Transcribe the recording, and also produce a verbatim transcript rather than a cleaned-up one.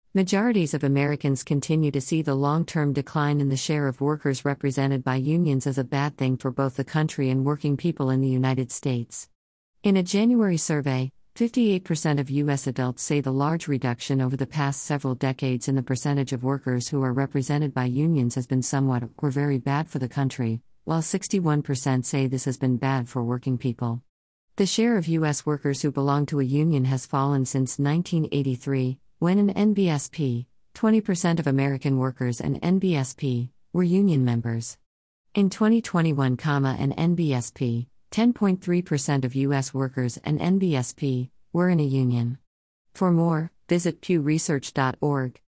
Majorities of Americans continue to see the long-term decline in the share of workers represented by unions as a bad thing for both the country and working people in the United States. In a January survey, fifty-eight percent of U S adults say the large reduction over the past several decades in the percentage of workers who are represented by unions has been somewhat or very bad for the country, while sixty-one percent say this has been bad for working people. The share of U S workers who belong to a union has fallen since nineteen eighty-three, when in N B S P, twenty percent of American workers and N B S P were union members. In twenty twenty-one, and N B S P, ten point three percent of U S workers and N B S P were in a union. For more, visit pew research dot org.